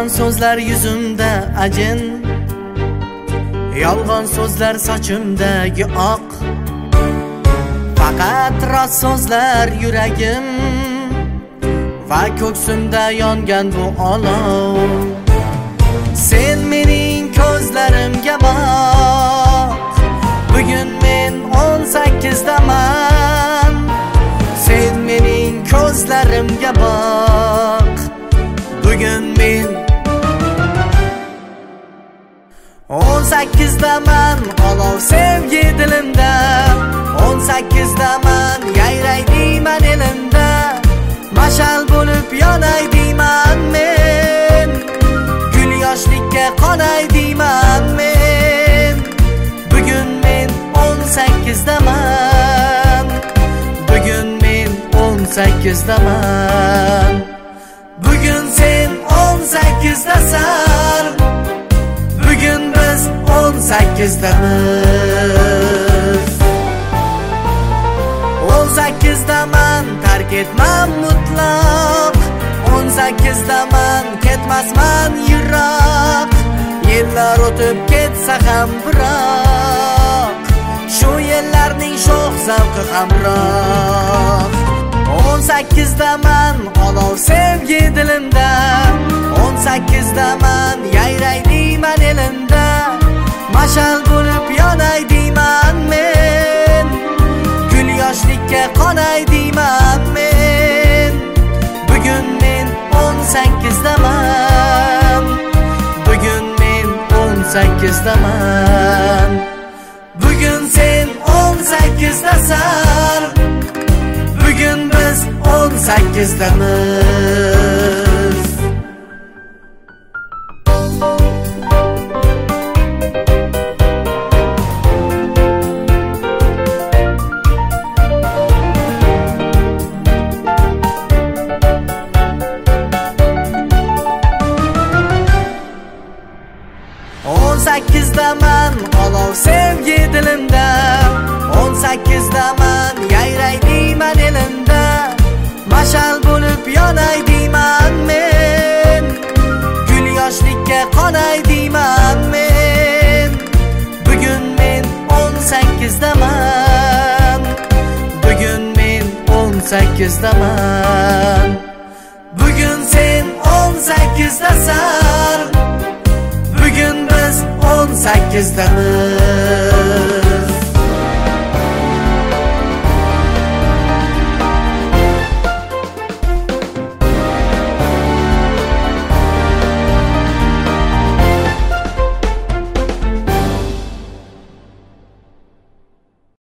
Yolg'on so'zlar yuzimda ajin, yolg'on so'zlar sochimdagi oq, faqat rost so'zlar yuragim va ko'ksimda yongan bu olov. Sen mening ko'zlarimga boq, bugun men 18 daman. Sen mening ko'zlarimga boq, bugun men 18 daman. Olov sevgi dilimda, 18 daman. Yayray deyman elimda, mashal bo'lib yonay deyman men. Gul yoshlikka qonay deyman men. Bugun men 18 daman. Bugun men 18 daman. Bugun sen 18 dasan, bugun biz 18 damiz. 18 daman, tark etmam mutlaq. 18 daman, ketmasman yiroq. Yillar o'tib ketsa ham biroq, shu yillarning sho'x zavqi hamroh. 18 daman, olov sevgi dilimda, 18 daman. Yayray deyman elimda, mashal bo'lib yonay deyman men. Gul yoshlikka qonay deyman men. Bugun men 18 daman. Bugun men 18 daman. Bugun sen 18 dasan, bugun biz 18 damiz. Sakkiz daman, olov sevgi dilimda, 18 daman. Yayray deyman elimda, mashal bo'lib yonay deyman men. Gul yoshlikka qonay deyman men. Bugun men 18 daman. Bugun men 18 daman. Bugun sen 18 dasan, bugun biz 18 damiz.